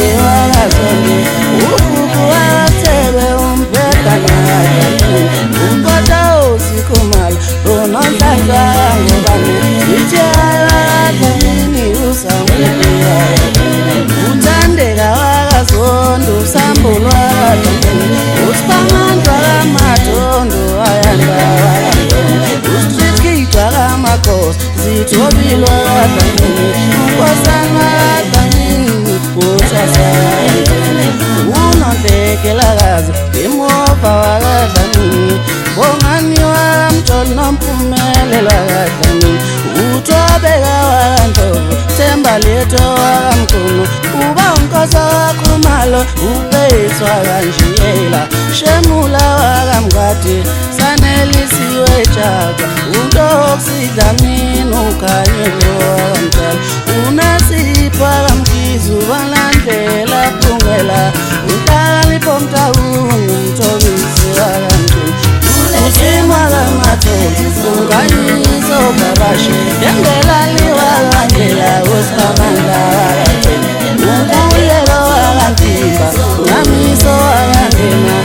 wakazonde ububu wathebe umbedana umpata usikhumala unonhlanhla ngobane ithiyakadlamini usamkhuleka uthandeka wakazonde usambulwa kadlamini usiphamandwa kamadondo ayanda ustrikidwa kamakhosi zithobilwa kadlamini unkosana kadlamini ushasana unontekelakazi imova wakadlamini bongani wakamjoli nomphumelelo wakadlamini uthobeka wakandlovu themba letho wakamkhulu uba unkosi wakhumalo ubeyiswa kanjiyela shemula wakamngadi sanelisiwe jaka untokusidlamini ukhanyelo wakamjala unasipho wakamkhizi ubalandlela phungela uhlakanipho mtawungu umthobisi wakamkhulu usimwa kamathonsi unganyiso babashe ngengelali wakandlela usiphamandla wakathela umbulelo wakantimba ngamiso wakangena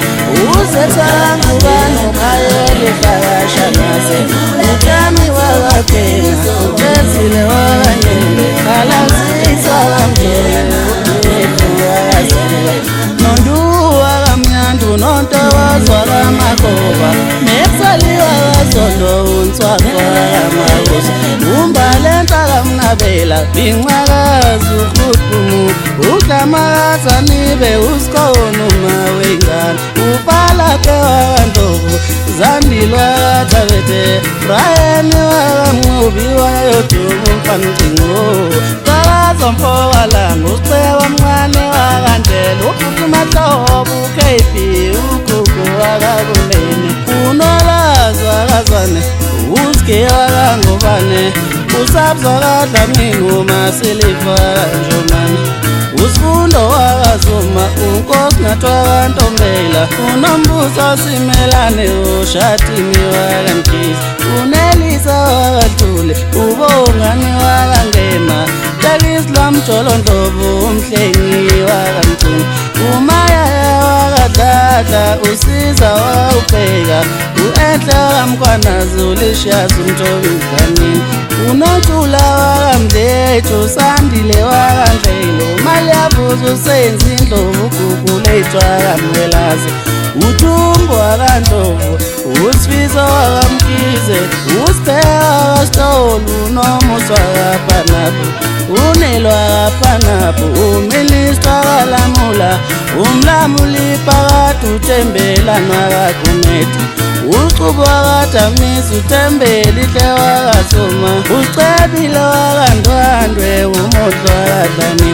uzethangubano khayeli fakashanase utami wakathena uthezile wakangena khalazisa wakamthela utethu wakazela nondu wakamnyandu nontowazwa kamakhoba mesali wakazondo unswakwa kamakosi umbalenta kamnabela binxakazi ukhuthumu udlamakazanibe usikhono mawengane upalake wakandlovu zandilwa kathabethe brayani wakamnqubi wayodumu mfancingo kakazomfo walanga usiceba mncane wakandlela ufukumatlobo ukephi ugugu wakakuleni unolazi wakazane usike wakangubane usabza kadlamini umasilifa kanjomane usifundo wakazuma unkosi natwakantombela unombuso simelane ushatini wakamkhizi unelisa wakadlule ubongani wakangema takislamjolondlovu umhlengi wakamthungu umayaya wakadladla usiza wawubheka u-enhle wakamkhwanazi ulishazi umtobidlamini unontula wakamdlethu usandile wakandlelo maliyavuza usenza indlovu ugugulethu wakamwelazi uthumbo wakandlovu usifiso wakamkhize usibheka wakastolu unomusa wakaphanaphu unelwa wakaphanaphu uministra wakalamula umlamuli phakathi uthembelani wakagumethi ucubo wakadamisa uthembeli hle wakasoma ucebile wakandwandwe umondlo wakadlamini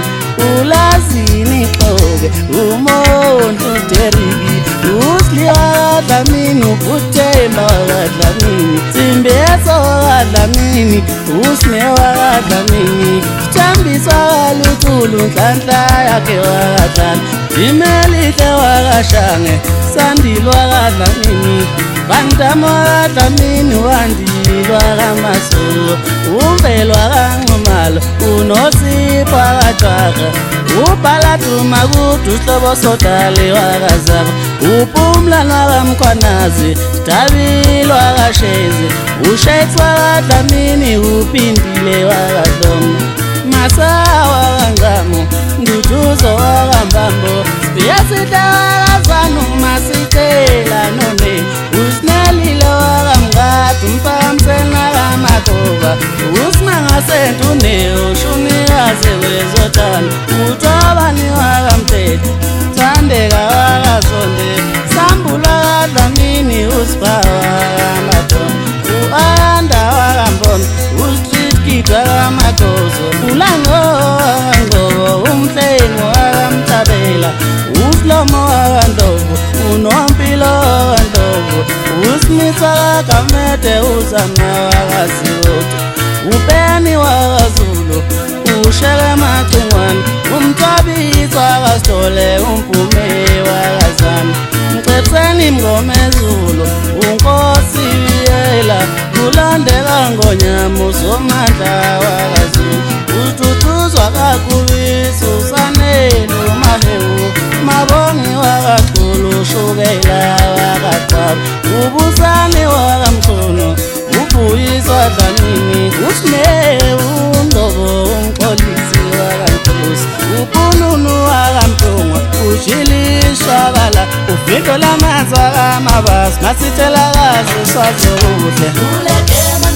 ulazini xoke umondlo uderiki usli wakadlamini ubuthemba wakadlamini simbeso wakadlamini usne wakadlamini sithambisa waluthulu nhlanhla yakhe wakadlala imelihle wakashange sandilwa kadlamini bantama wakadlamini wandilwa kamasolo umbelwa kanxumalo unosipho wakajwaka ubhaladuma kude usihlobo sodale wakazaba uphumlana wakamkhwanazi Dabil wakashezi ushayitsi wakadlamini uphindile wakadlomo masawa kangamu nduduzo wakambambo siyasita wakazanu masitela none usinalile wakamngadi mphamsena kamakhoba usinangasentune ushunikaze wezotana utobani wakamthetho thandeka wakazonde sambula kadlamini usibawa kamadongo u-anda wakambona usitrikidwa kamakhozo ulangowangobo umhlengo wakamtabela usilomo wakandlovu unompilo wakandlovu usimitha kagamede uzama wakasiwoto upeni wakazulu ushele macingwane umthabisi wakasithole umphume wakazana mcebiseni mngomezulu unkosi biyela kulandeka ngonyama uzomandla wakazulu ututhuzwa kakubisi usanelu Shilishakala ufito lamanzi akamabasi masithelakazi usazokuhle